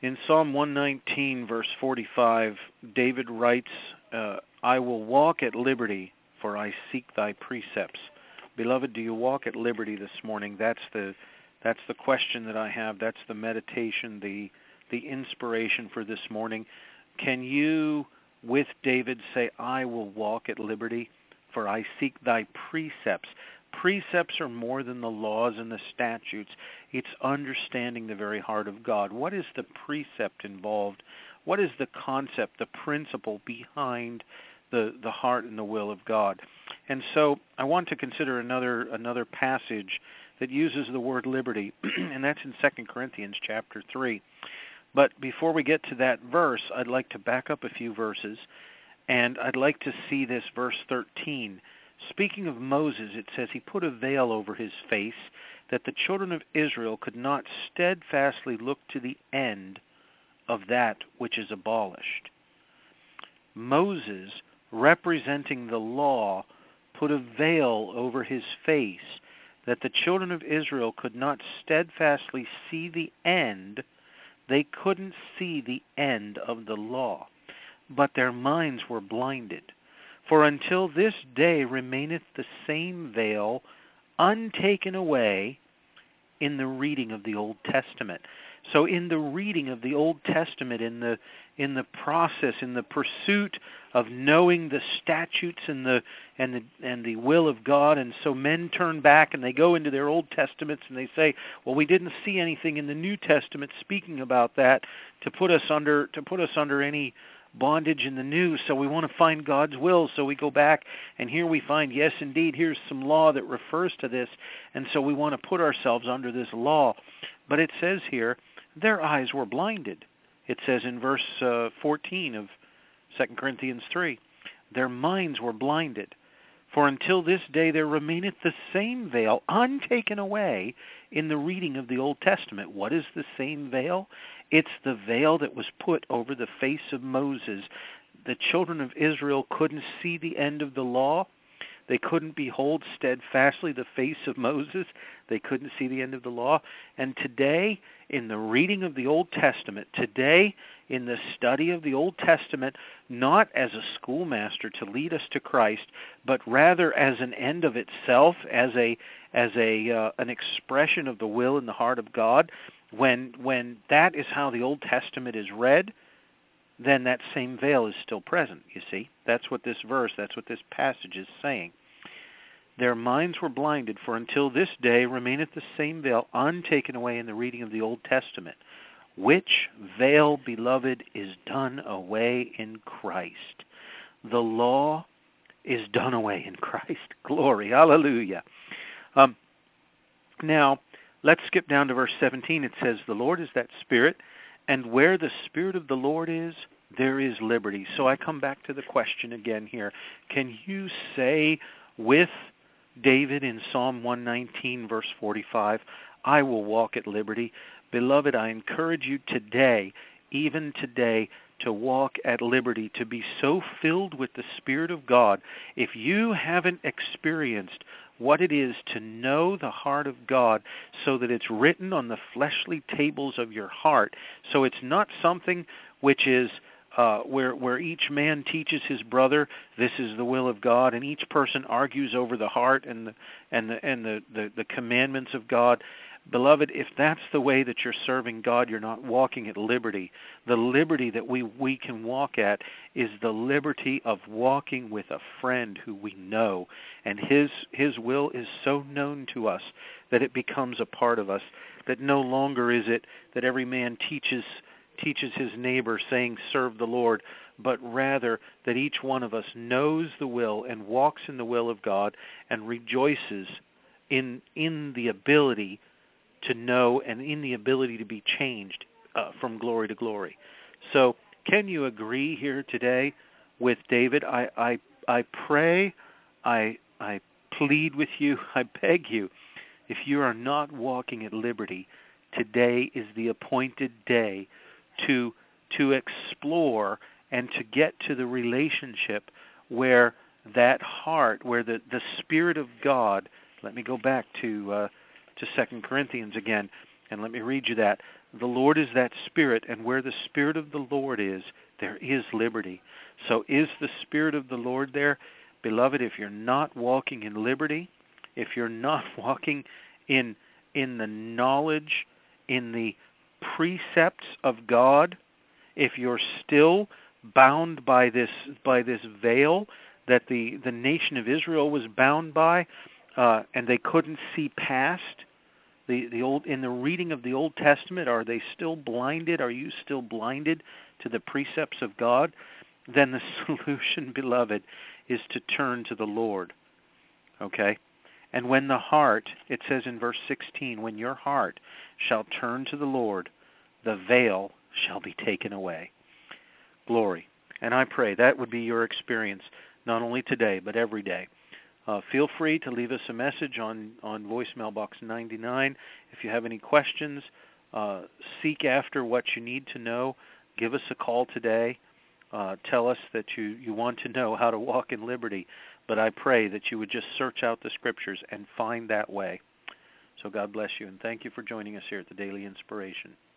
In Psalm 119, verse 45, David writes, I will walk at liberty, for I seek thy precepts. Beloved, do you walk at liberty this morning? That's the question that I have. That's the meditation, the inspiration for this morning. Can you, with David, say, I will walk at liberty, for I seek thy precepts? Precepts are more than the laws and the statutes. It's understanding the very heart of God. What is the precept involved? What is the concept, the principle behind the heart and the will of God? And so I want to consider another passage that uses the word liberty, and that's in 2 Corinthians chapter 3. But before we get to that verse, I'd like to back up a few verses, and I'd like to see this verse 13. Speaking of Moses, it says, he put a veil over his face, that the children of Israel could not steadfastly look to the end of that which is abolished. Moses, representing the law, put a veil over his face, that the children of Israel could not steadfastly see the end. They couldn't see the end of the law, but their minds were blinded. For until this day remaineth the same veil untaken away in the reading of the Old Testament. So in the reading of the Old Testament, in the process, in the pursuit of knowing the statutes and the will of God, and so men turn back and they go into their Old Testaments and they say, well, we didn't see anything in the New Testament speaking about that to put us under any bondage in the new, so we want to find God's will. So we go back, and here we find, yes, indeed, here's some law that refers to this, and so we want to put ourselves under this law. But it says here, their eyes were blinded. It says in verse 14 of 2 Corinthians 3, their minds were blinded. For until this day there remaineth the same veil untaken away in the reading of the Old Testament. What is the same veil? It's the veil that was put over the face of Moses. The children of Israel couldn't see the end of the law. They couldn't behold steadfastly the face of Moses. They couldn't see the end of the law. And today, in the reading of the Old Testament, today, in the study of the Old Testament, not as a schoolmaster to lead us to Christ, but rather as an end of itself, as an expression of the will and the heart of God, when that is how the Old Testament is read, then that same veil is still present, you see. That's what this passage is saying. Their minds were blinded, for until this day remaineth the same veil untaken away in the reading of the Old Testament, which veil, beloved, is done away in Christ. The law is done away in Christ. Glory, hallelujah. Now, let's skip down to verse 17. It says, the Lord is that Spirit, and where the Spirit of the Lord is, there is liberty. So I come back to the question again here. Can you say with David in Psalm 119, verse 45, I will walk at liberty? Beloved, I encourage you today, even today, to walk at liberty, to be so filled with the Spirit of God. If you haven't experienced what it is to know the heart of God so that it's written on the fleshly tables of your heart, so it's not something which is where each man teaches his brother this is the will of God, and each person argues over the heart and the commandments of God. Beloved, if that's the way that you're serving God, you're not walking at liberty. The liberty that we can walk at is the liberty of walking with a friend who we know, and his will is so known to us that it becomes a part of us, that no longer is it that every man teaches his neighbor saying, serve the Lord, but rather that each one of us knows the will and walks in the will of God and rejoices in the ability to know and in the ability to be changed from glory to glory. So can you agree here today with David? I pray, I plead with you, I beg you, if you are not walking at liberty, today is the appointed day to explore and to get to the relationship where that heart, where the Spirit of God, let me go back to 2 Corinthians again, and let me read you that. The Lord is that Spirit, and where the Spirit of the Lord is, there is liberty. So is the Spirit of the Lord there? Beloved, if you're not walking in liberty, if you're not walking in the knowledge, in the precepts of God, if you're still bound by this veil that the nation of Israel was bound by, and they couldn't see past the old, in the reading of the Old Testament, are they still blinded? Are you still blinded to the precepts of God? Then the solution, beloved, is to turn to the Lord. Okay? And when the heart, it says in verse 16, when your heart shall turn to the Lord, the veil shall be taken away. Glory. And I pray that would be your experience, not only today, but every day. Feel free to leave us a message on voicemail box 99. If you have any questions, seek after what you need to know. Give us a call today. Tell us that you want to know how to walk in liberty. But I pray that you would just search out the Scriptures and find that way. So God bless you, and thank you for joining us here at the Daily Inspiration.